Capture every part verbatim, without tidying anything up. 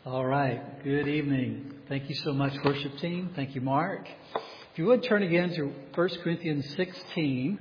All right. Good evening. Thank you so much, worship team. Thank you, Mark. If you would turn again to First Corinthians sixteen.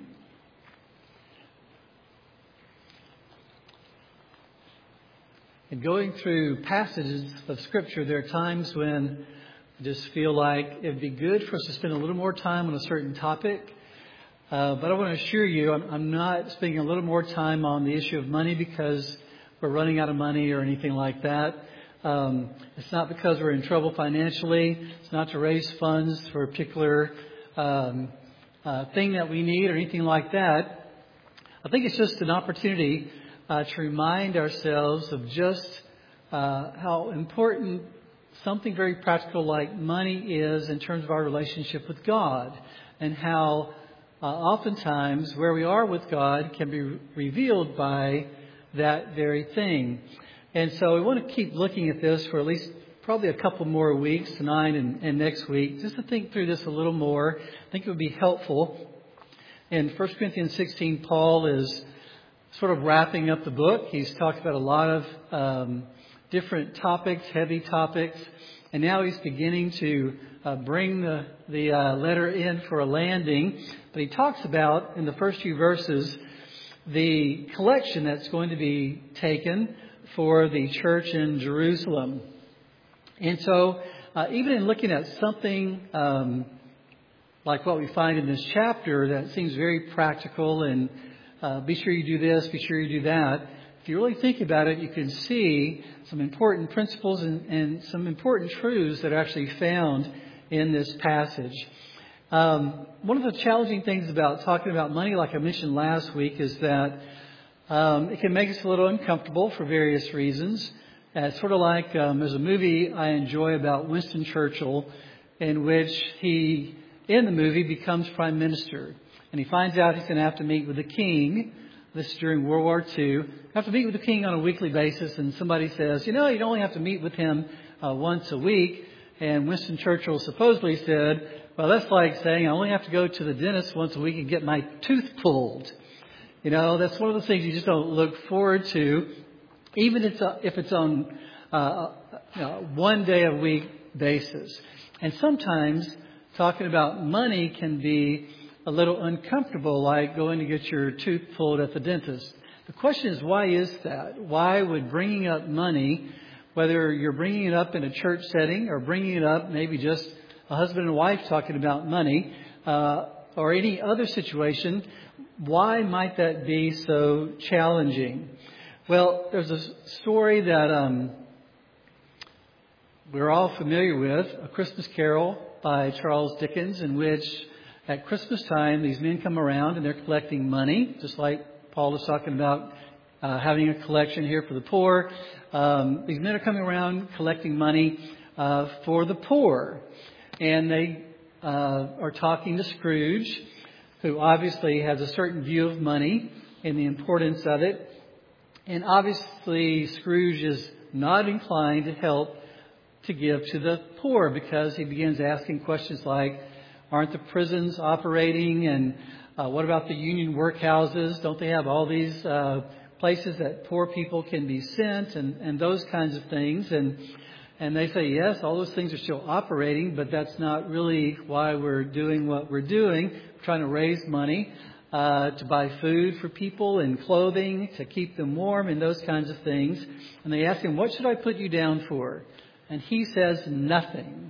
In going through passages of Scripture, there are times when I just feel like it'd be good for us to spend a little more time on a certain topic. Uh, but I want to assure you, I'm, I'm not spending a little more time on the issue of money because we're running out of money or anything like that. Um, it's not because we're in trouble financially. It's not to raise funds for a particular um, uh, thing that we need or anything like that. I think it's just an opportunity uh, to remind ourselves of just uh, how important something very practical like money is in terms of our relationship with God, and how uh, oftentimes where we are with God can be re- revealed by that very thing. And so we want to keep looking at this for at least probably a couple more weeks, tonight and, and next week, just to think through this a little more. I think it would be helpful. In First Corinthians sixteen, Paul is sort of wrapping up the book. He's talked about a lot of um, different topics, heavy topics, and now he's beginning to uh, bring the, the uh, letter in for a landing. But he talks about, in the first few verses, the collection that's going to be taken for the church in Jerusalem. And so, uh, even in looking at something um, like what we find in this chapter that seems very practical and uh, be sure you do this, be sure you do that. If you really think about it, you can see some important principles and, and some important truths that are actually found in this passage. Um, one of the challenging things about talking about money, like I mentioned last week, is that um, it can make us a little uncomfortable for various reasons. Uh, it's sort of like um, there's a movie I enjoy about Winston Churchill, in which he, in the movie, becomes prime minister. And he finds out he's going to have to meet with the king. This is during World War Two. Have to meet with the king on a weekly basis. And somebody says, you know, you only have to meet with him uh, once a week. And Winston Churchill supposedly said, well, that's like saying I only have to go to the dentist once a week and get my tooth pulled. You know, that's one of the things you just don't look forward to, even if it's, if it's on uh, you know, one day a week basis. And sometimes talking about money can be a little uncomfortable, like going to get your tooth pulled at the dentist. The question is, why is that? Why would bringing up money, whether you're bringing it up in a church setting or bringing it up maybe just a husband and wife talking about money, uh, or any other situation, why might that be so challenging? Well, there's a story that um, we're all familiar with, A Christmas Carol by Charles Dickens, in which at Christmas time, these men come around and they're collecting money, just like Paul is talking about uh, having a collection here for the poor. Um, these men are coming around collecting money uh, for the poor. And they uh, are talking to Scrooge, who obviously has a certain view of money and the importance of it. And obviously Scrooge is not inclined to help to give to the poor, because he begins asking questions like, aren't the prisons operating? And uh, what about the union workhouses? Don't they have all these uh, places that poor people can be sent, and, and those kinds of things? And and they say, yes, all those things are still operating, but that's not really why we're doing what we're doing. We're trying to raise money uh, to buy food for people and clothing to keep them warm and those kinds of things. And they ask him, what should I put you down for? And he says nothing.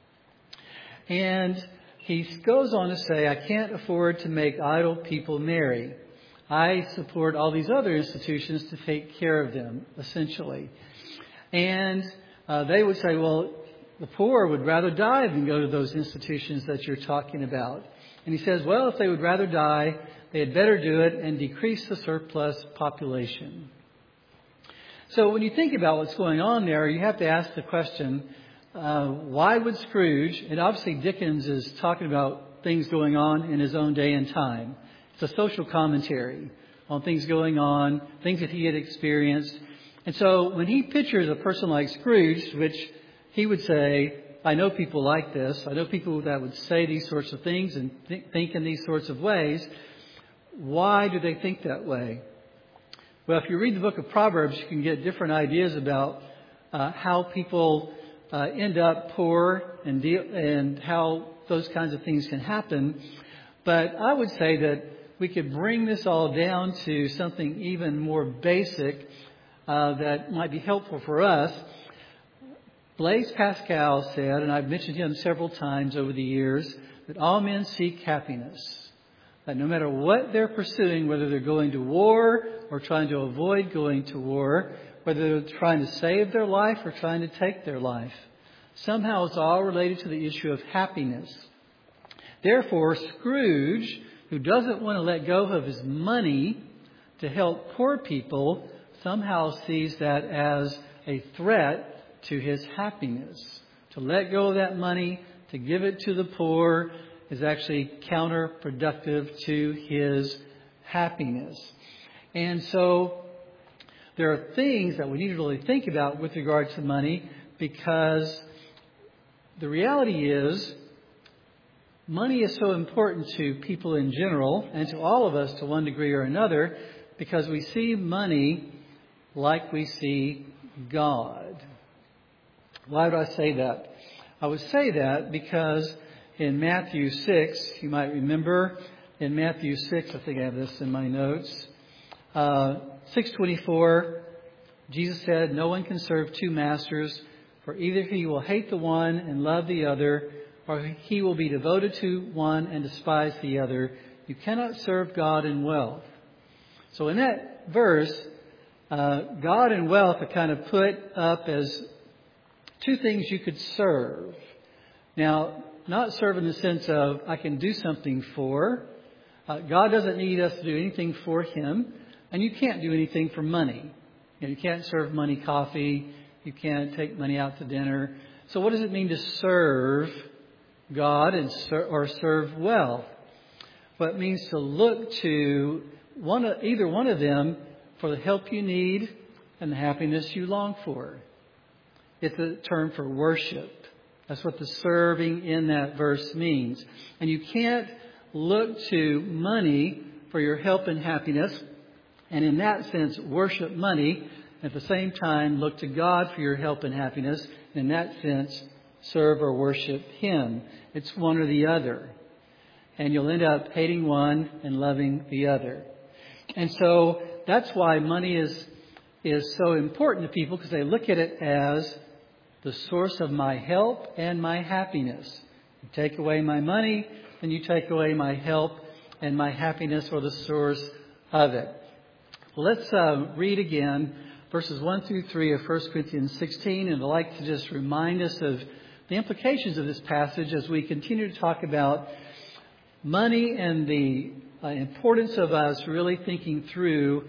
And he goes on to say, I can't afford to make idle people merry. I support all these other institutions to take care of them, essentially. And uh, they would say, well, the poor would rather die than go to those institutions that you're talking about. And he says, well, if they would rather die, they had better do it and decrease the surplus population. So when you think about what's going on there, you have to ask the question, Uh, why would Scrooge, and obviously Dickens is talking about things going on in his own day and time. It's a social commentary on things going on, things that he had experienced. And so when he pictures a person like Scrooge, which he would say, I know people like this. I know people that would say these sorts of things and th- think in these sorts of ways. Why do they think that way? Well, if you read the book of Proverbs, you can get different ideas about uh, how people uh, end up poor and deal, and how those kinds of things can happen. But I would say that we could bring this all down to something even more basic uh, that might be helpful for us. Blaise Pascal said, and I've mentioned him several times over the years, that all men seek happiness. That no matter what they're pursuing, whether they're going to war or trying to avoid going to war, whether they're trying to save their life or trying to take their life, somehow it's all related to the issue of happiness. Therefore, Scrooge, who doesn't want to let go of his money to help poor people, somehow sees that as a threat to his happiness. To let go of that money, to give it to the poor, is actually counterproductive to his happiness. And so there are things that we need to really think about with regard to money, because the reality is money is so important to people in general and to all of us to one degree or another, because we see money like we see God. Why would I say that? I would say that because in Matthew six, you might remember, in Matthew six, I think I have this in my notes, uh, six twenty-four, Jesus said, "No one can serve two masters, for either he will hate the one and love the other, or he will be devoted to one and despise the other. You cannot serve God and wealth." So in that verse, uh, God and wealth are kind of put up as two things you could serve. Now, not serve in the sense of I can do something for. Uh, God doesn't need us to do anything for Him. And you can't do anything for money. You know, you can't serve money coffee. You can't take money out to dinner. So what does it mean to serve God and ser- or serve wealth? Well, it means to look to one of, either one of them for the help you need and the happiness you long for. It's a term for worship. That's what the serving in that verse means. And you can't look to money for your help and happiness, and in that sense worship money. At the same time, look to God for your help and happiness. And in that sense, serve or worship Him. It's one or the other. And you'll end up hating one and loving the other. And so that's why money is is so important to people, because they look at it as the source of my help and my happiness. You take away my money, then you take away my help and my happiness, or the source of it. Well, let's uh, read again verses one through three of First Corinthians sixteen. And I'd like to just remind us of the implications of this passage as we continue to talk about money and the uh, importance of us really thinking through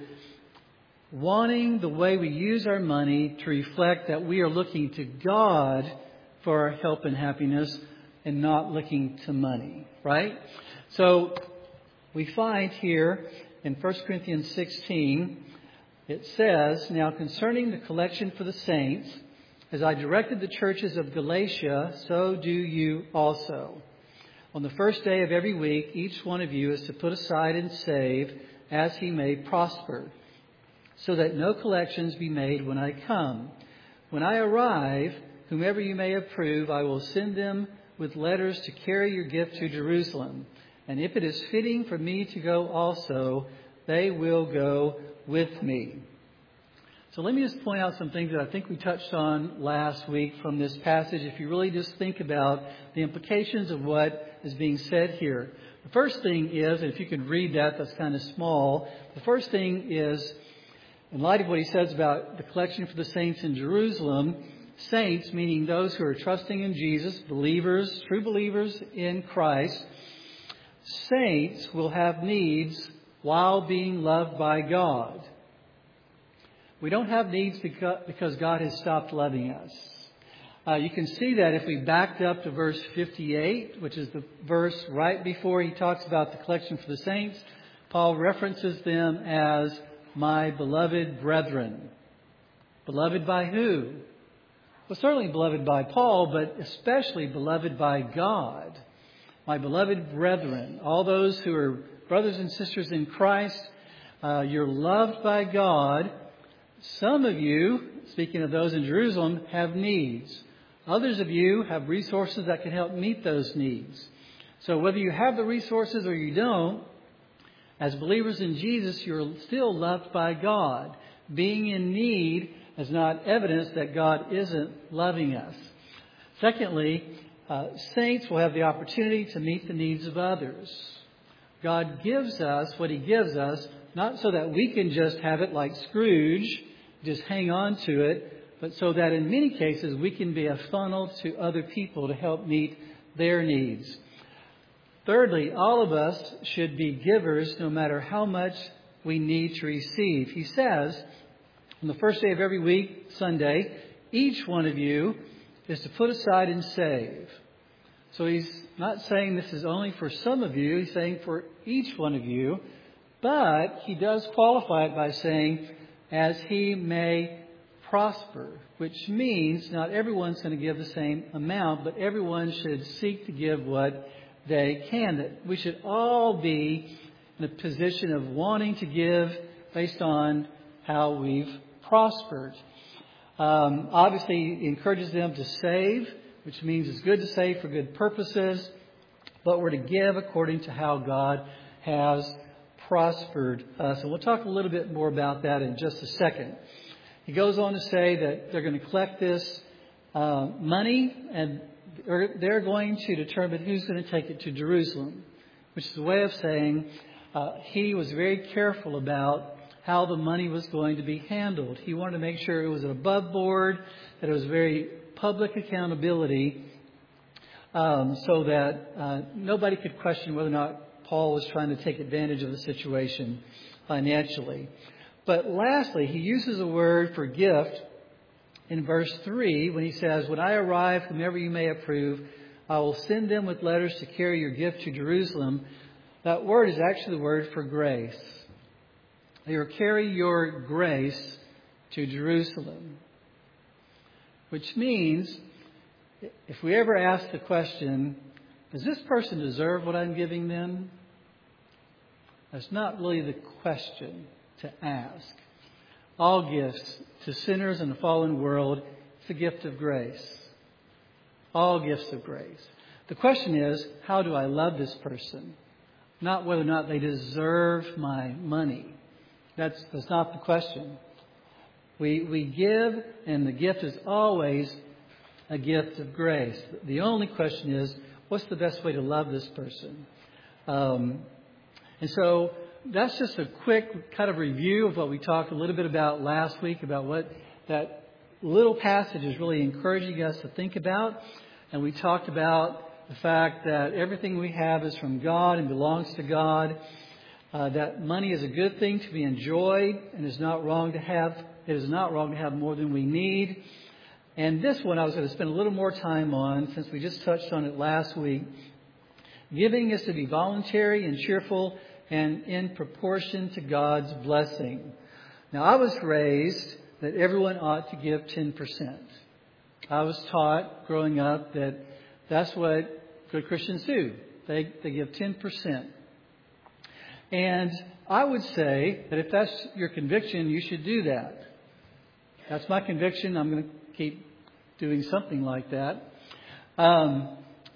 wanting the way we use our money to reflect that we are looking to God for our help and happiness and not looking to money, right? So we find here in First Corinthians sixteen, it says, "Now concerning the collection for the saints, as I directed the churches of Galatia, so do you also. On the first day of every week, each one of you is to put aside and save as he may prosper, so that no collections be made when I come. When I arrive, whomever you may approve, I will send them with letters to carry your gift to Jerusalem. And if it is fitting for me to go also, they will go with me." So let me just point out some things that I think we touched on last week from this passage, if you really just think about the implications of what is being said here. The first thing is, and if you can read that, that's kind of small. The first thing is, in light of what he says about the collection for the saints in Jerusalem, saints, meaning those who are trusting in Jesus, believers, true believers in Christ, saints will have needs while being loved by God. We don't have needs because God has stopped loving us. Uh, you can see that if we backed up to verse fifty-eight, which is the verse right before he talks about the collection for the saints. Paul references them as my beloved brethren. Beloved by who? Well, certainly beloved by Paul, but especially beloved by God. My beloved brethren, all those who are brothers and sisters in Christ, uh, you're loved by God. Some of you, speaking of those in Jerusalem, have needs. Others of you have resources that can help meet those needs. So whether you have the resources or you don't, as believers in Jesus, you're still loved by God. Being in need is not evidence that God isn't loving us. Secondly, uh, saints will have the opportunity to meet the needs of others. God gives us what He gives us, not so that we can just have it like Scrooge, just hang on to it, but so that in many cases we can be a funnel to other people to help meet their needs. Thirdly, all of us should be givers no matter how much we need to receive. He says, on the first day of every week, Sunday, each one of you is to put aside and save. So he's not saying this is only for some of you. He's saying for each one of you. But he does qualify it by saying, as he may prosper, which means not everyone's going to give the same amount, but everyone should seek to give what they can. That we should all be in a position of wanting to give based on how we've prospered. Um, obviously, he encourages them to save, which means it's good to save for good purposes, but we're to give according to how God has prospered us. And we'll talk a little bit more about that in just a second. He goes on to say that they're going to collect this uh, money and they're going to determine who's going to take it to Jerusalem, which is a way of saying uh, he was very careful about how the money was going to be handled. He wanted to make sure it was above board, that it was very public accountability, um, so that uh, nobody could question whether or not Paul was trying to take advantage of the situation financially. But lastly, he uses a word for gift in verse three when he says, when I arrive, whomever you may approve, I will send them with letters to carry your gift to Jerusalem. That word is actually the word for grace. They will carry your grace to Jerusalem. Which means, if we ever ask the question, does this person deserve what I'm giving them? That's not really the question to ask. All gifts to sinners in a fallen world, it's a gift of grace. All gifts of grace. The question is, how do I love this person? Not whether or not they deserve my money. That's, that's not the question. We, we give, and the gift is always a gift of grace. The only question is, what's the best way to love this person? Um, and so that's just a quick kind of review of what we talked a little bit about last week, about what that little passage is really encouraging us to think about. And we talked about the fact that everything we have is from God and belongs to God. Uh, that money is a good thing to be enjoyed and is not wrong to have. It is not wrong to have more than we need. And this one I was going to spend a little more time on, since we just touched on it last week. Giving is to be voluntary and cheerful and in proportion to God's blessing. Now, I was raised that everyone ought to give ten percent. I was taught growing up that that's what good Christians do. They, they give ten percent. And I would say that if that's your conviction, you should do that. That's my conviction. I'm going to keep doing something like that. Um,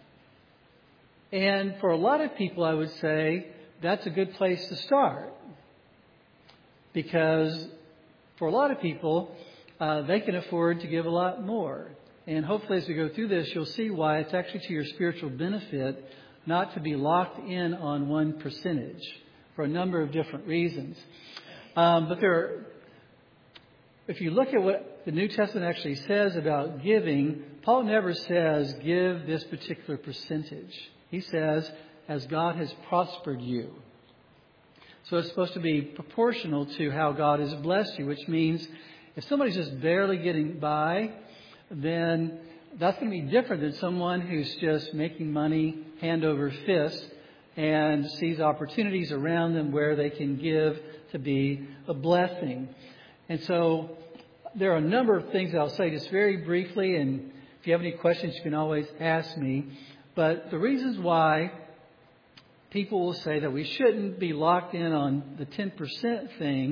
and for a lot of people, I would say that's a good place to start. Because for a lot of people, uh, they can afford to give a lot more. And hopefully as we go through this, you'll see why it's actually to your spiritual benefit not to be locked in on one percentage for a number of different reasons. Um, but there are, if you look at what the New Testament actually says about giving, Paul never says, give this particular percentage. He says, as God has prospered you. So it's supposed to be proportional to how God has blessed you, which means if somebody's just barely getting by, then that's going to be different than someone who's just making money hand over fist and sees opportunities around them where they can give to be a blessing. And so there are a number of things I'll say just very briefly, and if you have any questions, you can always ask me. But the reasons why people will say that we shouldn't be locked in on the ten percent thing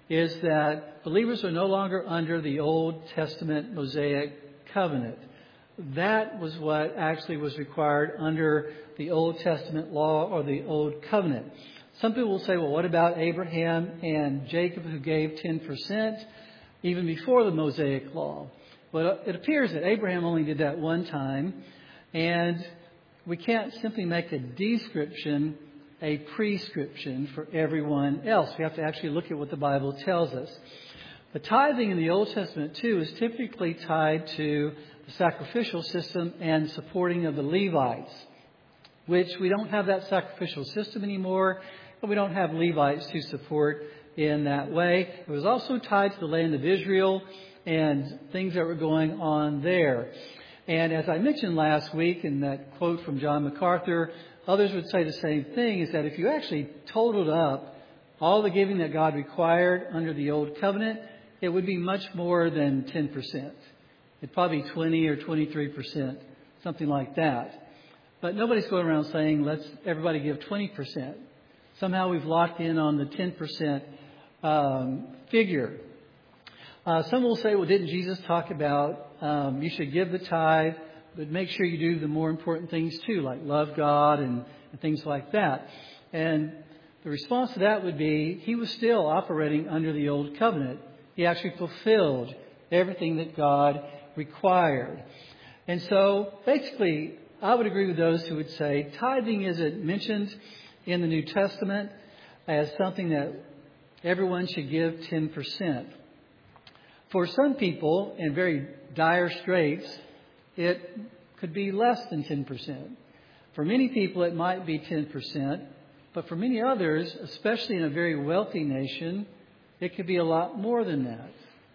is that believers are no longer under the Old Testament Mosaic covenant. That was what actually was required under the Old Testament law or the Old Covenant. Some people will say, well, what about Abraham and Jacob who gave ten percent even before the Mosaic law? Well, it appears that Abraham only did that one time, and we can't simply make a description a prescription for everyone else. We have to actually look at what the Bible tells us. The tithing in the Old Testament, too, is typically tied to the sacrificial system and supporting of the Levites, which we don't have that sacrificial system anymore, but we don't have Levites to support in that way. It was also tied to the land of Israel and things that were going on there. And as I mentioned last week in that quote from John MacArthur, others would say the same thing, is that if you actually totaled up all the giving that God required under the Old Covenant, it would be much more than ten percent. It'd probably be twenty or twenty-three percent, something like that. But nobody's going around saying, let's everybody give twenty percent. Somehow we've locked in on the ten percent um, figure. Uh, some will say, well, didn't Jesus talk about um, you should give the tithe, but make sure you do the more important things too, like love God and, and things like that. And the response to that would be, he was still operating under the Old Covenant. He actually fulfilled everything that God required. And so basically, I would agree with those who would say tithing isn't mentioned in the New Testament as something that everyone should give ten percent. For some people in very dire straits, it could be less than ten percent. For many people, it might be ten percent. But for many others, especially in a very wealthy nation, it could be a lot more than that.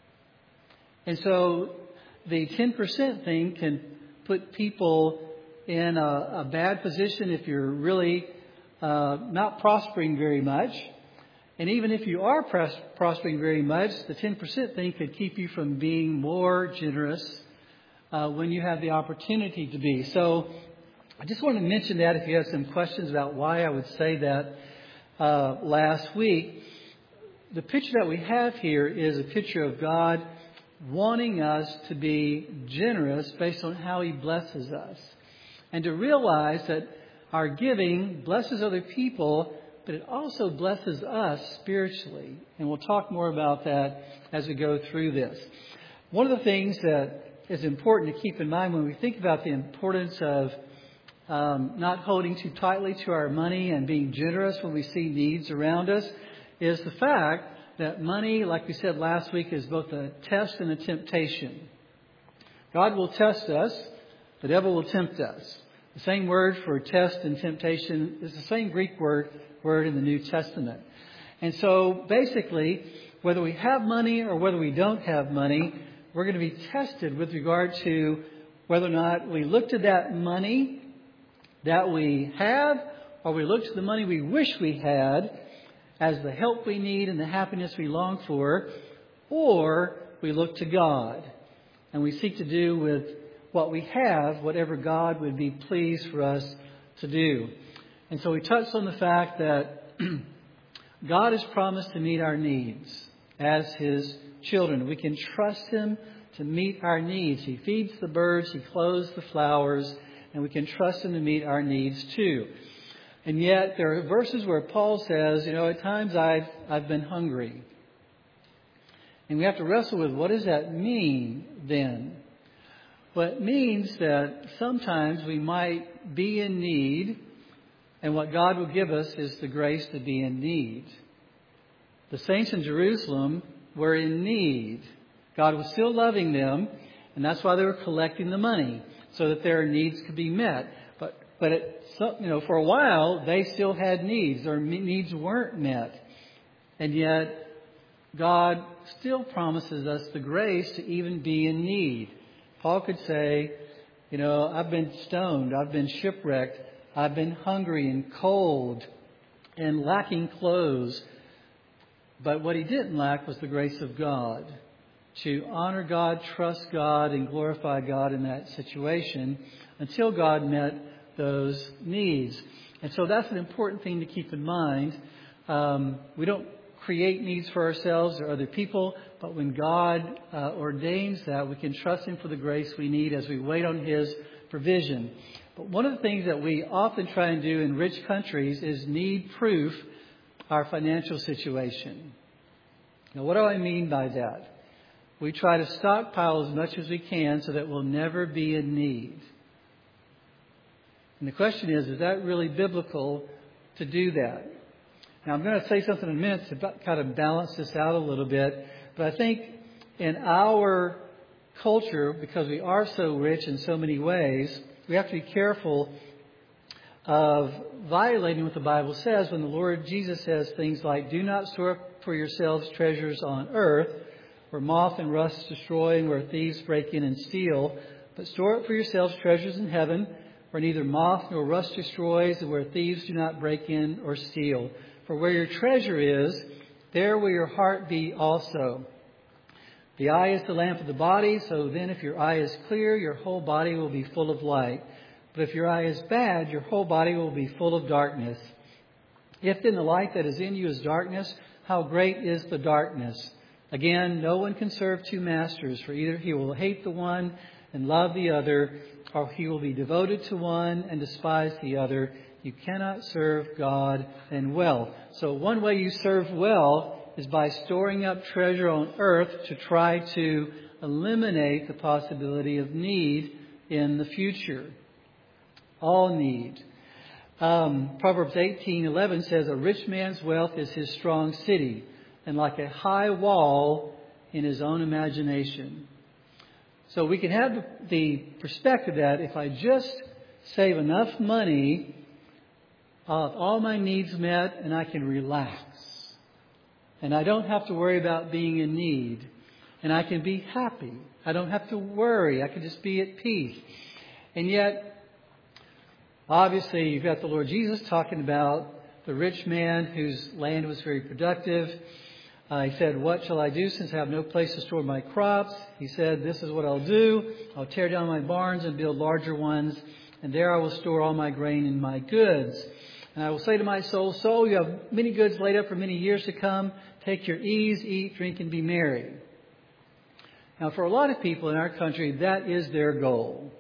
And so the ten percent thing can put people in a, a bad position if you're really uh, not prospering very much. And even if you are pros- prospering very much, the ten percent thing could keep you from being more generous uh, when you have the opportunity to be. So I just want to mention that if you have some questions about why I would say that uh, last week. The picture that we have here is a picture of God wanting us to be generous based on how He blesses us. And to realize that our giving blesses other people, but it also blesses us spiritually. And we'll talk more about that as we go through this. One of the things that is important to keep in mind when we think about the importance of um, not holding too tightly to our money and being generous when we see needs around us is the fact that money, like we said last week, is both a test and a temptation. God will test us. The devil will tempt us. The same word for test and temptation is the same Greek word word in the New Testament. And so basically, whether we have money or whether we don't have money, we're going to be tested with regard to whether or not we look to that money that we have, or we look to the money we wish we had as the help we need and the happiness we long for, or we look to God and we seek to do with what we have whatever God would be pleased for us to do. And so we touched on the fact that God has promised to meet our needs as His children. We can trust Him to meet our needs. He feeds the birds, He clothes the flowers, and we can trust Him to meet our needs too. And yet there are verses where Paul says, you know, at times I've, I've been hungry. And we have to wrestle with, what does that mean then? Well, it means that sometimes we might be in need, and what God will give us is the grace to be in need. The saints in Jerusalem were in need. God was still loving them, and that's why they were collecting the money, so that their needs could be met. But but it, you know, for a while they still had needs. Their needs weren't met, and yet God still promises us the grace to even be in need. Paul could say, you know, I've been stoned, I've been shipwrecked, I've been hungry and cold and lacking clothes. But what he didn't lack was the grace of God. To honor God, trust God, and glorify God in that situation until God met those needs. And so that's an important thing to keep in mind. Um, we don't create needs for ourselves or other people, but when God uh, ordains that, we can trust Him for the grace we need as we wait on His provision. But one of the things that we often try and do in rich countries is need proof our financial situation. Now, what do I mean by that? We try to stockpile as much as we can so that we'll never be in need. And the question is, is that really biblical to do that? Now, I'm going to say something in a minute to kind of balance this out a little bit. But I think in our culture, because we are so rich in so many ways, we have to be careful of violating what the Bible says when the Lord Jesus says things like, do not store up for yourselves treasures on earth, where moth and rust destroy and where thieves break in and steal, but store up for yourselves treasures in heaven, where neither moth nor rust destroys and where thieves do not break in or steal. For where your treasure is, there will your heart be also. The eye is the lamp of the body, so then if your eye is clear, your whole body will be full of light. But if your eye is bad, your whole body will be full of darkness. If then the light that is in you is darkness, how great is the darkness? Again, no one can serve two masters, for either he will hate the one and love the other, or he will be devoted to one and despise the other. You cannot serve God and wealth. So one way you serve well is by storing up treasure on earth to try to eliminate the possibility of need in the future. All need. Um, Proverbs eighteen eleven says, a rich man's wealth is his strong city, and like a high wall in his own imagination. So we can have the perspective that if I just save enough money, I'll have all my needs met and I can relax. And I don't have to worry about being in need. And I can be happy. I don't have to worry. I can just be at peace. And yet, obviously, you've got the Lord Jesus talking about the rich man whose land was very productive. Uh, he said, what shall I do since I have no place to store my crops? He said, this is what I'll do. I'll tear down my barns and build larger ones. And there I will store all my grain and my goods. And I will say to my soul, soul, you have many goods laid up for many years to come. Take your ease, eat, drink, and be merry. Now, for a lot of people in our country, that is their goal.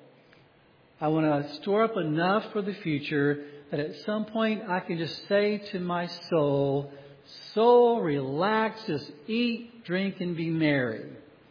I want to store up enough for the future that at some point I can just say to my soul, soul, relax, just eat, drink, and be merry.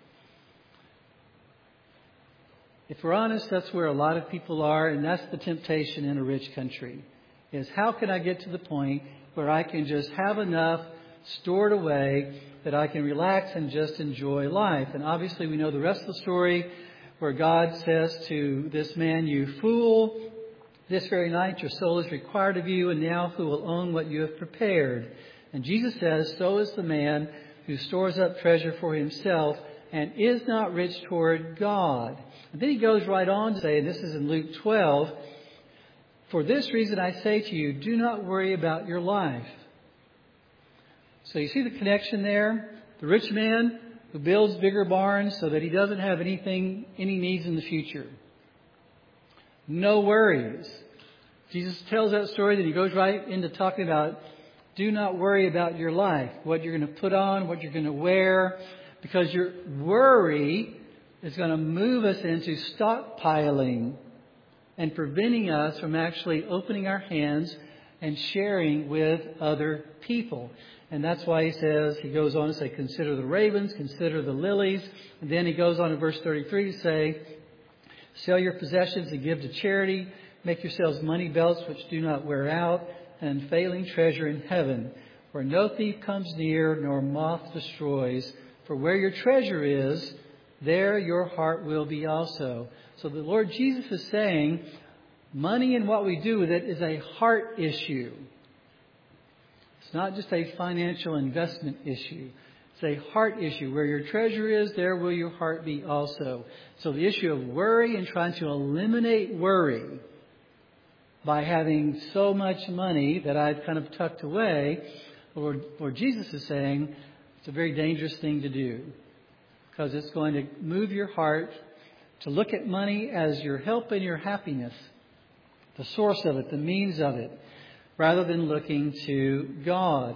If we're honest, that's where a lot of people are, and that's the temptation in a rich country, is how can I get to the point where I can just have enough stored away that I can relax and just enjoy life. And obviously we know the rest of the story where God says to this man, you fool, this very night your soul is required of you, and now who will own what you have prepared? And Jesus says, so is the man who stores up treasure for himself and is not rich toward God. And then he goes right on to say, and this is in Luke twelve, for this reason I say to you, do not worry about your life. So you see the connection there? The rich man who builds bigger barns so that he doesn't have anything, any needs in the future. No worries. Jesus tells that story, then he goes right into talking about do not worry about your life, what you're going to put on, what you're going to wear, because your worry is going to move us into stockpiling and preventing us from actually opening our hands and sharing with other people. And that's why he says, he goes on to say, consider the ravens, consider the lilies. And then he goes on in verse thirty-three to say, sell your possessions and give to charity. Make yourselves money belts which do not wear out, and unfailing treasure in heaven, where no thief comes near, nor moth destroys. For where your treasure is, there your heart will be also. So the Lord Jesus is saying, money and what we do with it is a heart issue. It's not just a financial investment issue. It's a heart issue. Where your treasure is, there will your heart be also. So the issue of worry and trying to eliminate worry by having so much money that I've kind of tucked away, Lord, Lord Jesus is saying it's a very dangerous thing to do, because it's going to move your heart to look at money as your help and your happiness, the source of it, the means of it, rather than looking to God.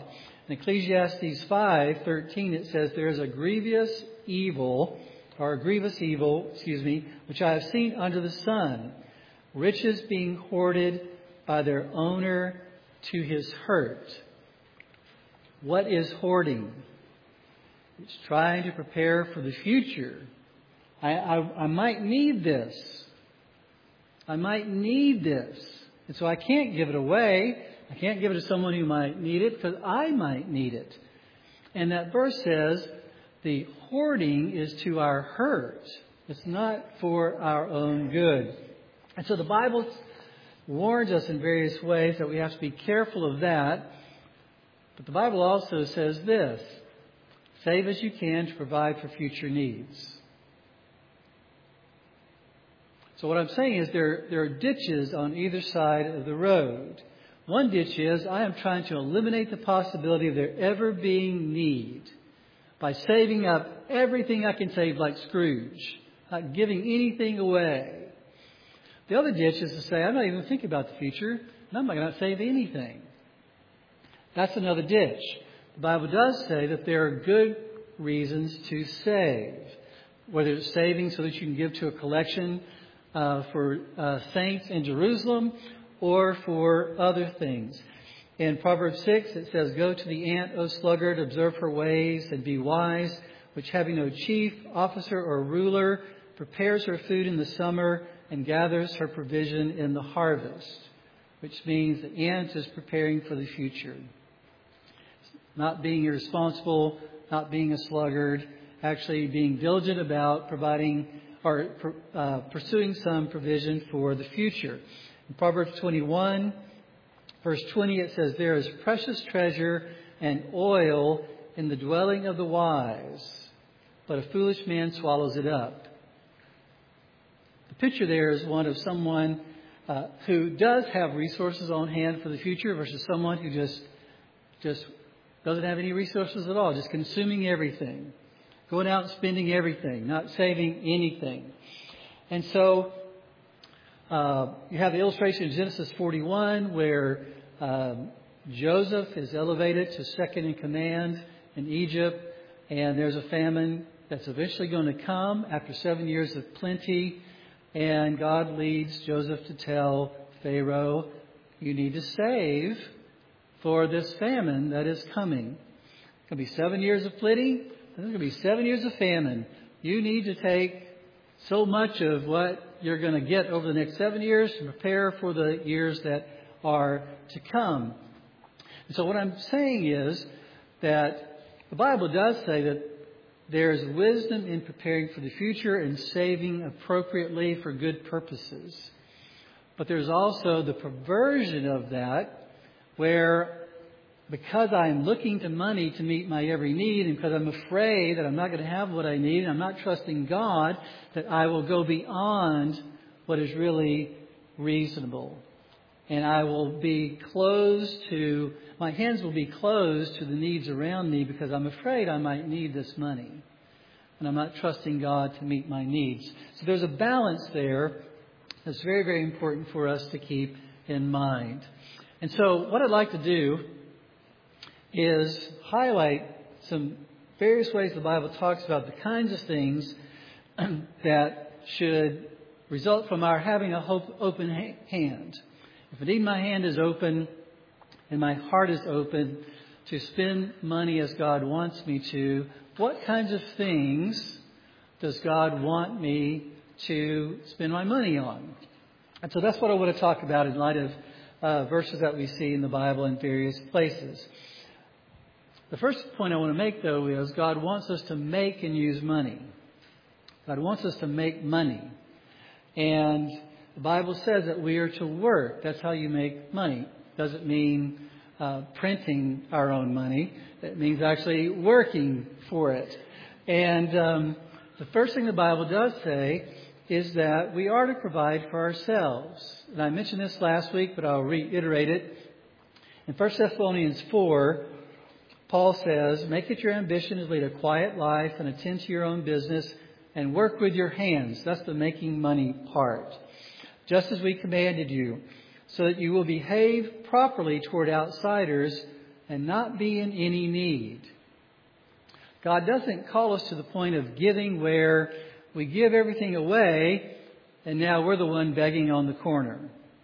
In Ecclesiastes five thirteen, it says, there is a grievous evil, or a grievous evil, excuse me, which I have seen under the sun, riches being hoarded by their owner to his hurt. What is hoarding? It's trying to prepare for the future. I, I, I might need this. I might need this. And so I can't give it away. I can't give it to someone who might need it because I might need it. And that verse says the hoarding is to our hurt. It's not for our own good. And so the Bible warns us in various ways that we have to be careful of that. But the Bible also says this: save as you can to provide for future needs. So what I'm saying is there, there are ditches on either side of the road. One ditch is I am trying to eliminate the possibility of there ever being need by saving up everything I can save like Scrooge, not giving anything away. The other ditch is to say I'm not even thinking about the future and I'm not going to save anything. That's another ditch. The Bible does say that there are good reasons to save, whether it's saving so that you can give to a collection uh, for uh, saints in Jerusalem or for other things. In Proverbs six, it says, go to the ant, O sluggard, observe her ways and be wise, which having no chief, officer, or ruler, prepares her food in the summer and gathers her provision in the harvest, which means the ant is preparing for the future. Not being irresponsible, not being a sluggard, actually being diligent about providing or uh, pursuing some provision for the future. In Proverbs twenty-one, verse twenty, it says, there is precious treasure and oil in the dwelling of the wise, but a foolish man swallows it up. The picture there is one of someone uh, who does have resources on hand for the future versus someone who just just doesn't have any resources at all, just consuming everything, going out and spending everything, not saving anything. And so uh, you have the illustration in Genesis forty-one where um, Joseph is elevated to second in command in Egypt, and there's a famine that's eventually going to come after seven years of plenty, and God leads Joseph to tell Pharaoh, you need to save for this famine that is coming. It's going to be seven years of plenty. There's going to be seven years of famine. You need to take so much of what you're going to get over the next seven years to prepare for the years that are to come. And so what I'm saying is that the Bible does say that there is wisdom in preparing for the future and saving appropriately for good purposes. But there's also the perversion of that, where because I'm looking to money to meet my every need and because I'm afraid that I'm not going to have what I need and I'm not trusting God, that I will go beyond what is really reasonable. And I will be closed to, my hands will be closed to the needs around me because I'm afraid I might need this money. And I'm not trusting God to meet my needs. So there's a balance there that's very, very important for us to keep in mind. And so what I'd like to do is highlight some various ways the Bible talks about the kinds of things that should result from our having a hope, open hand. If indeed my hand is open and my heart is open to spend money as God wants me to, what kinds of things does God want me to spend my money on? And so that's what I want to talk about in light of Uh, verses that we see in the Bible in various places. The first point I want to make, though, is God wants us to make and use money. God wants us to make money. And the Bible says that we are to work. That's how you make money. It doesn't mean uh, printing our own money. It means actually working for it. And um, the first thing the Bible does say is that we are to provide for ourselves. And I mentioned this last week, but I'll reiterate it. In First Thessalonians four, Paul says, make it your ambition to lead a quiet life and attend to your own business and work with your hands. That's the making money part. Just as we commanded you, so that you will behave properly toward outsiders, and not be in any need. God doesn't call us to the point of giving where we give everything away and now we're the one begging on the corner.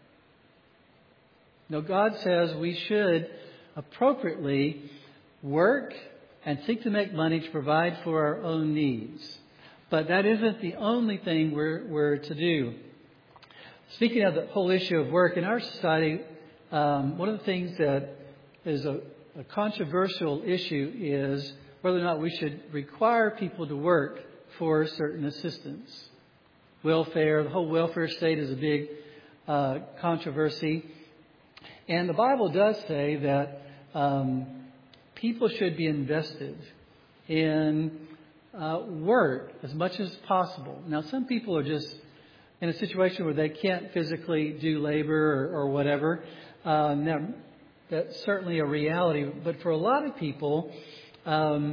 No, God says we should appropriately work and seek to make money to provide for our own needs. But that isn't the only thing we're, we're to do. Speaking of the whole issue of work, in our society, um, one of the things that is a, a controversial issue is whether or not we should require people to work for certain assistance. Welfare, the whole welfare state is a big uh, controversy. And the Bible does say that um, people should be invested in uh, work as much as possible. Now, some people are just in a situation where they can't physically do labor or, or whatever. Uh, now, that's certainly a reality. But for a lot of people, um,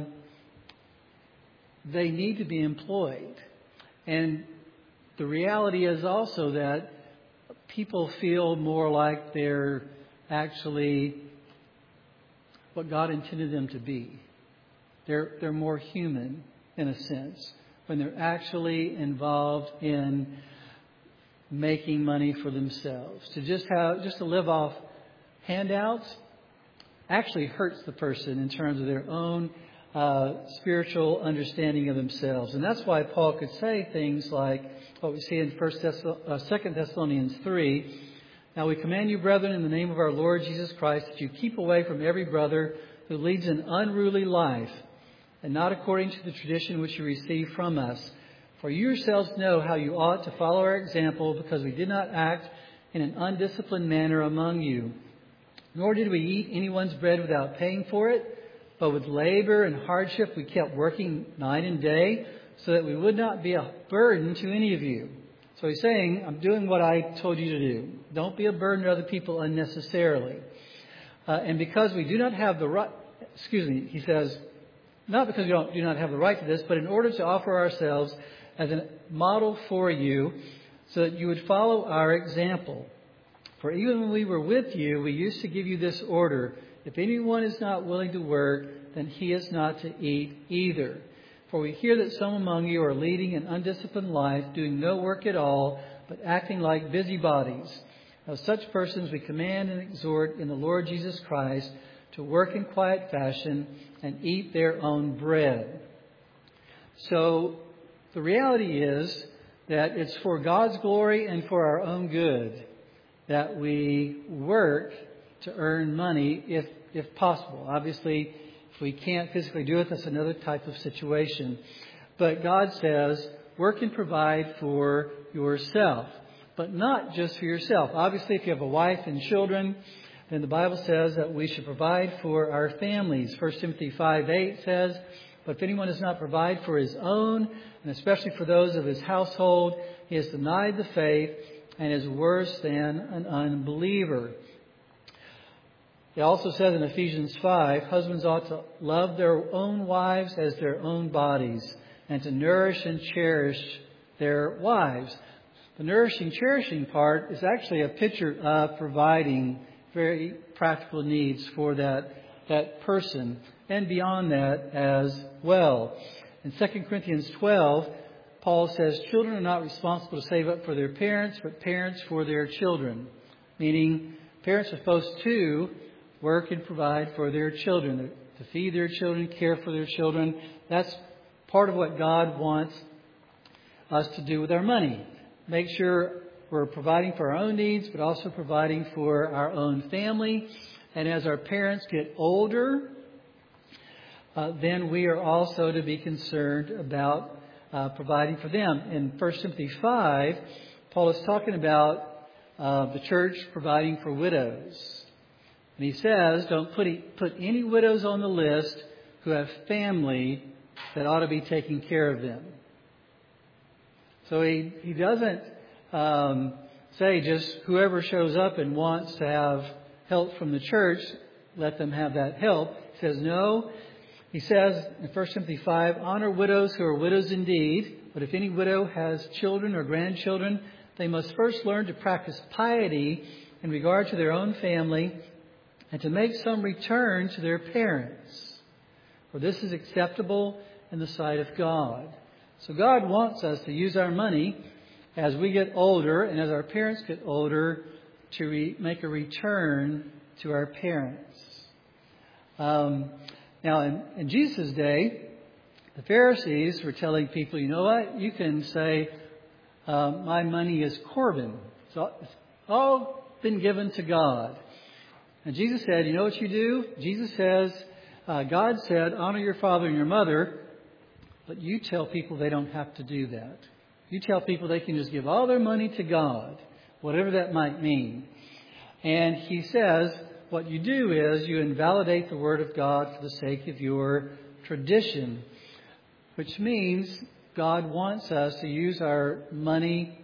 they need to be employed. And the reality is also that people feel more like they're actually what God intended them to be. They're, they're more human, in a sense, when they're actually involved in making money for themselves. To just have, just to live off handouts actually hurts the person in terms of their own uh, spiritual understanding of themselves. And that's why Paul could say things like what we see in First Thess- uh, Second Thessalonians three. Now we command you, brethren, in the name of our Lord Jesus Christ, that you keep away from every brother who leads an unruly life, and not according to the tradition which you received from us. For you yourselves know how you ought to follow our example, because we did not act in an undisciplined manner among you. Nor did we eat anyone's bread without paying for it, but with labor and hardship we kept working night and day, so that we would not be a burden to any of you. So he's saying, I'm doing what I told you to do. Don't be a burden to other people unnecessarily. Uh, and because we do not have the right, excuse me, he says, not because we don't, do not have the right to this, but in order to offer ourselves as a model for you, so that you would follow our example. For even when we were with you, we used to give you this order: if anyone is not willing to work, then he is not to eat either. For we hear that some among you are leading an undisciplined life, doing no work at all, but acting like busybodies. Of such persons we command and exhort in the Lord Jesus Christ to work in quiet fashion and eat their own bread. So the reality is that it's for God's glory and for our own good that we work to earn money if if possible. Obviously, if we can't physically do it, that's another type of situation. But God says, work and provide for yourself, but not just for yourself. Obviously, if you have a wife and children, then the Bible says that we should provide for our families. First Timothy five eight says, but if anyone does not provide for his own, and especially for those of his household, he has denied the faith and is worse than an unbeliever. It also says in Ephesians five, husbands ought to love their own wives as their own bodies, and to nourish and cherish their wives. The nourishing, cherishing part is actually a picture of providing very practical needs for that, that person, and beyond that as well. In Second Corinthians twelve, Paul says, children are not responsible to save up for their parents, but parents for their children. Meaning, parents are supposed to work and provide for their children, to feed their children, care for their children. That's part of what God wants us to do with our money. Make sure we're providing for our own needs, but also providing for our own family. And as our parents get older, uh, then we are also to be concerned about uh, providing for them. In First Timothy five, Paul is talking about uh, the church providing for widows. And he says, don't put, put any widows on the list who have family that ought to be taking care of them. So he, he doesn't um, say just whoever shows up and wants to have help from the church, let them have that help. He says, no. He says in First Timothy five, honor widows who are widows indeed. But if any widow has children or grandchildren, they must first learn to practice piety in regard to their own family and to make some return to their parents. For this is acceptable in the sight of God. So God wants us to use our money as we get older and as our parents get older to re- make a return to our parents. Um, now, in, in Jesus' day, the Pharisees were telling people, you know what? You can say, uh, my money is Corban. So it's all been given to God. And Jesus said, you know what you do? Jesus says, uh, God said, honor your father and your mother. But you tell people they don't have to do that. You tell people they can just give all their money to God, whatever that might mean. And he says, what you do is you invalidate the Word of God for the sake of your tradition, which means God wants us to use our money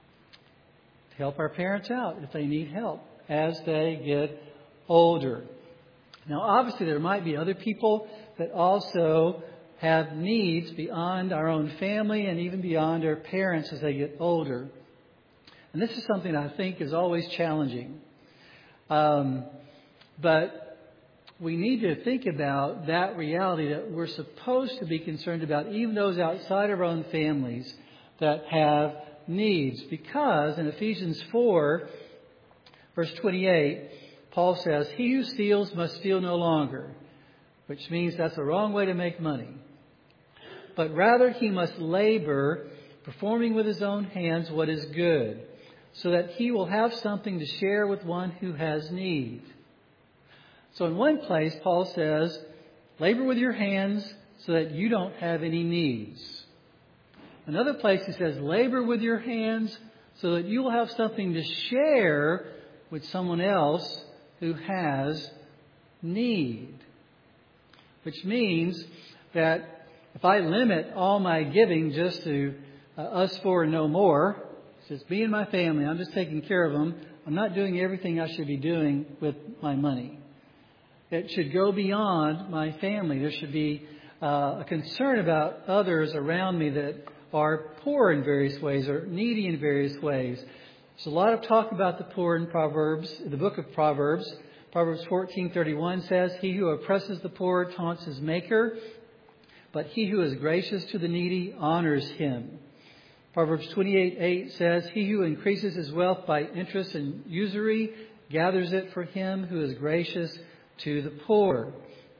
to help our parents out if they need help as they get older. Now, obviously, there might be other people that also have needs beyond our own family and even beyond our parents as they get older. And this is something I think is always challenging. Um, but we need to think about that reality that we're supposed to be concerned about even those outside our own families that have needs. Because in Ephesians four, verse twenty-eight, Paul says, he who steals must steal no longer, which means that's the wrong way to make money. But rather he must labor, performing with his own hands what is good, so that he will have something to share with one who has need. So in one place, Paul says, labor with your hands so that you don't have any needs. Another place he says, labor with your hands so that you will have something to share with someone else who has need. Which means that if I limit all my giving just to uh, us four and no more, it's just me and my family, I'm just taking care of them, I'm not doing everything I should be doing with my money. It should go beyond my family. There should be uh, a concern about others around me that are poor in various ways or needy in various ways. There's a lot of talk about the poor in Proverbs, in the book of Proverbs. Proverbs fourteen thirty-one says, he who oppresses the poor taunts his maker, but he who is gracious to the needy honors him. Proverbs twenty-eight eight says, he who increases his wealth by interest and usury gathers it for him who is gracious to the poor.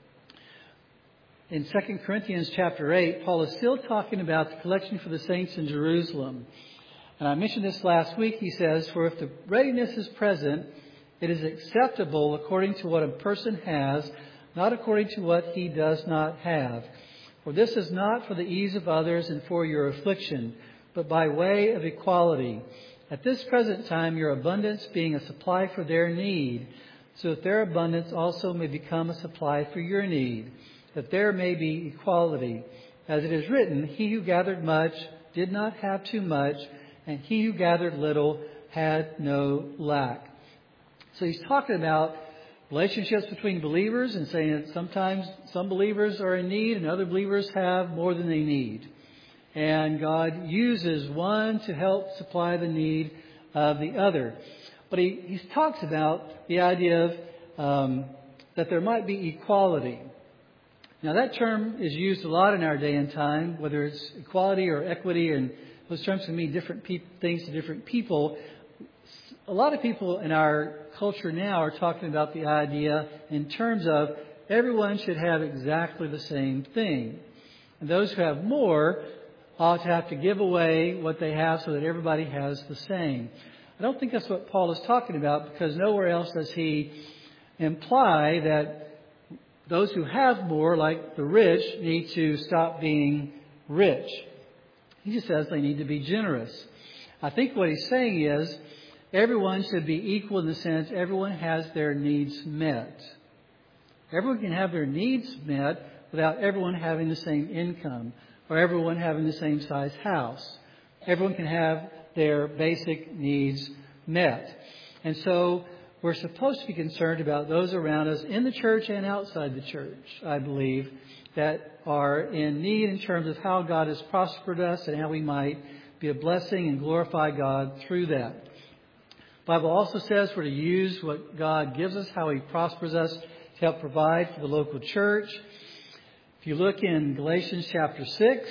In Second Corinthians chapter eight, Paul is still talking about the collection for the saints in Jerusalem. And I mentioned this last week. He says, for if the readiness is present, it is acceptable according to what a person has, not according to what he does not have. For this is not for the ease of others and for your affliction, but by way of equality. At this present time, your abundance being a supply for their need, so that their abundance also may become a supply for your need, that there may be equality. As it is written, he who gathered much did not have too much, and he who gathered little had no lack. So he's talking about relationships between believers and saying that sometimes some believers are in need and other believers have more than they need. And God uses one to help supply the need of the other. But he, he talks about the idea of um, that there might be equality. Now that term is used a lot in our day and time, whether it's equality or equity, and those terms can mean different pe- things to different people. A lot of people in our culture now are talking about the idea in terms of everyone should have exactly the same thing. And those who have more ought to have to give away what they have so that everybody has the same. I don't think that's what Paul is talking about, because nowhere else does he imply that those who have more, like the rich, need to stop being rich. He just says they need to be generous. I think what he's saying is everyone should be equal in the sense everyone has their needs met. Everyone can have their needs met without everyone having the same income or everyone having the same size house. Everyone can have their basic needs met. And so we're supposed to be concerned about those around us in the church and outside the church, I believe, that are in need in terms of how God has prospered us and how we might be a blessing and glorify God through that. Bible also says we're to use what God gives us, how He prospers us to help provide for the local church. If you look in Galatians chapter six,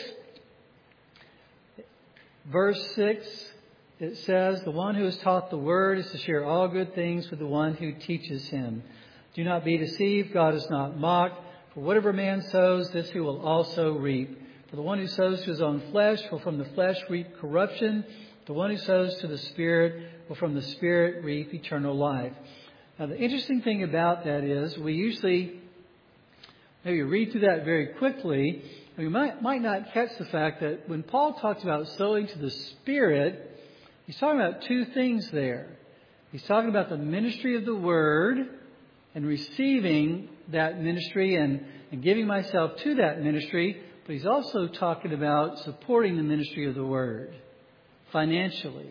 verse six, it says, the one who is taught the word is to share all good things with the one who teaches him. Do not be deceived. God is not mocked. For whatever man sows, this he will also reap. For the one who sows to his own flesh will from the flesh reap corruption. The one who sows to the Spirit will from the Spirit reap eternal life. Now, the interesting thing about that is we usually maybe read through that very quickly. And we might, might not catch the fact that when Paul talks about sowing to the Spirit, he's talking about two things there. He's talking about the ministry of the Word and receiving that ministry and, and giving myself to that ministry. But he's also talking about supporting the ministry of the Word financially.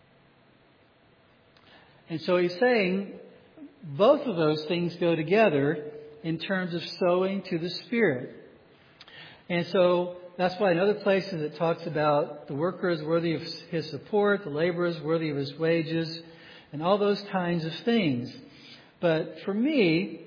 And so he's saying both of those things go together in terms of sowing to the Spirit. And so that's why in other places it talks about the worker is worthy of his support, the laborer is worthy of his wages, and all those kinds of things. But for me,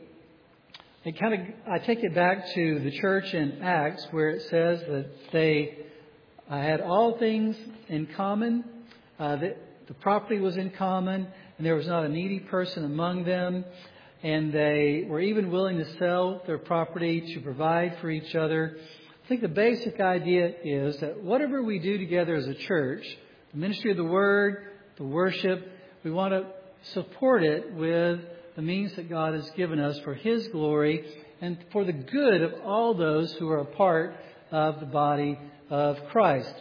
it kind of I take it back to the church in Acts where it says that they uh, had all things in common. Uh, that the property was in common, and there was not a needy person among them. And they were even willing to sell their property to provide for each other. I think the basic idea is that whatever we do together as a church, the ministry of the Word, the worship, we want to support it with the means that God has given us for His glory and for the good of all those who are a part of the body of Christ.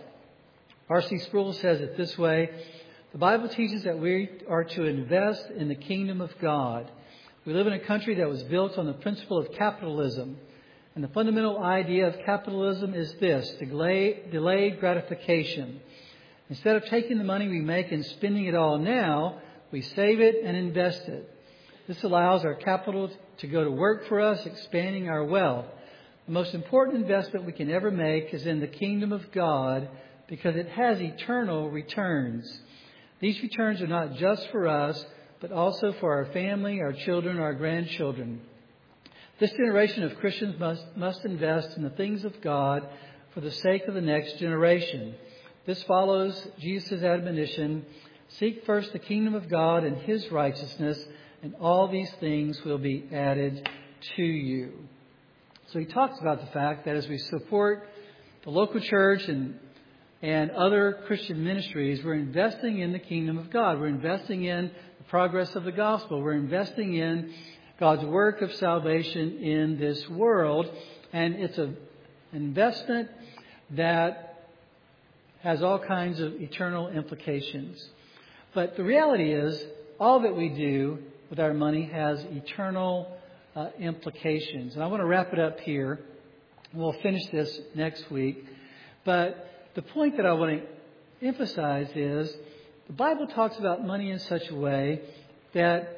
R C Sproul says it this way: the Bible teaches that we are to invest in the kingdom of God. We live in a country that was built on the principle of capitalism. And the fundamental idea of capitalism is this: delay, delayed gratification. Instead of taking the money we make and spending it all now, we save it and invest it. This allows our capital to go to work for us, expanding our wealth. The most important investment we can ever make is in the kingdom of God because it has eternal returns. These returns are not just for us, but also for our family, our children, our grandchildren. This generation of Christians must, must invest in the things of God for the sake of the next generation. This follows Jesus' admonition: seek first the kingdom of God and His righteousness, and all these things will be added to you. So he talks about the fact that as we support the local church and and other Christian ministries, we're investing in the kingdom of God. We're investing in the progress of the gospel. We're investing in God's work of salvation in this world. And it's a, an investment that has all kinds of eternal implications. But the reality is, all that we do with our money has eternal uh, implications. And I want to wrap it up here. We'll finish this next week. But the point that I want to emphasize is the Bible talks about money in such a way that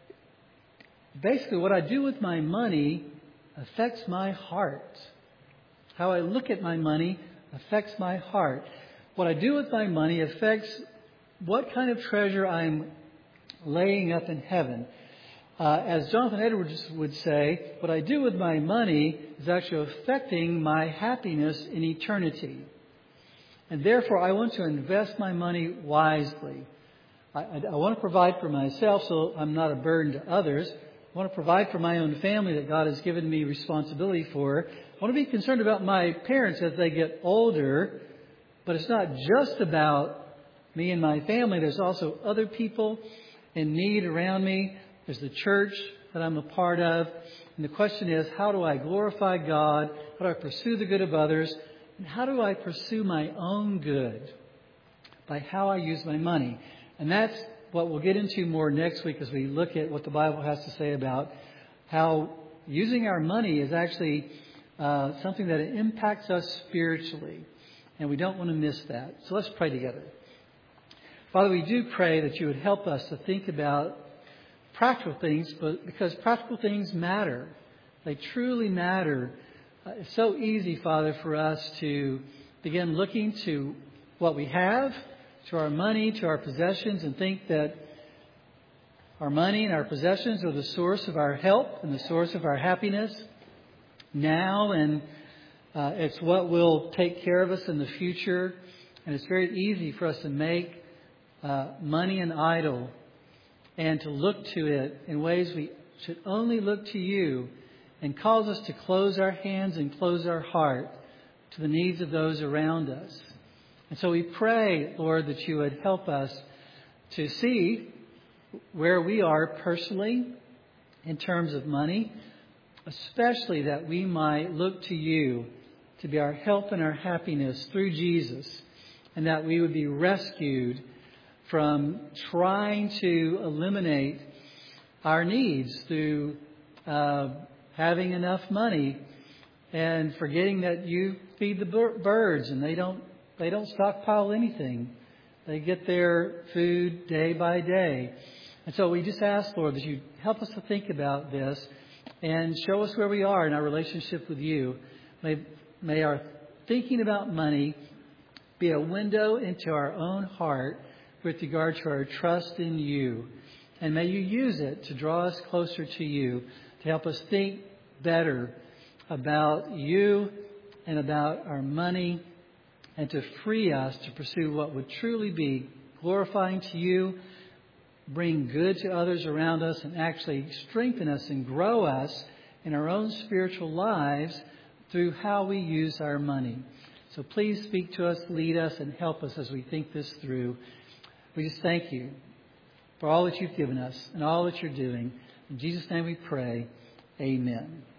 basically what I do with my money affects my heart. How I look at my money affects my heart. What I do with my money affects what kind of treasure I'm laying up in heaven. Uh, as Jonathan Edwards would say, what I do with my money is actually affecting my happiness in eternity. And therefore, I want to invest my money wisely. I, I, I want to provide for myself so I'm not a burden to others. I want to provide for my own family that God has given me responsibility for. I want to be concerned about my parents as they get older. But it's not just about me and my family. There's also other people in need around me. There's the church that I'm a part of. And the question is, how do I glorify God? How do I pursue the good of others? And how do I pursue my own good? By how I use my money. And that's what we'll get into more next week as we look at what the Bible has to say about how using our money is actually uh, something that impacts us spiritually. And we don't want to miss that. So let's pray together. Father, we do pray that you would help us to think about practical things, but because practical things matter. They truly matter. Uh, it's so easy, Father, for us to begin looking to what we have, to our money, to our possessions, and think that our money and our possessions are the source of our help and the source of our happiness now, and uh, it's what will take care of us in the future. And it's very easy for us to make uh, money an idol and to look to it in ways we should only look to you, and cause us to close our hands and close our heart to the needs of those around us. And so we pray, Lord, that you would help us to see where we are personally in terms of money, especially that we might look to you to be our help and our happiness through Jesus, and that we would be rescued from trying to eliminate our needs through uh, having enough money and forgetting that you feed the birds and they don't they don't stockpile anything. They get their food day by day. And so we just ask, Lord, that you help us to think about this and show us where we are in our relationship with you. May, may our thinking about money be a window into our own heart with regard to our trust in you. And may you use it to draw us closer to you, to help us think better about you and about our money, and to free us to pursue what would truly be glorifying to you, bring good to others around us, and actually strengthen us and grow us in our own spiritual lives through how we use our money. So please speak to us, lead us, and help us as we think this through. We just thank you for all that you've given us and all that you're doing. In Jesus' name we pray. Amen.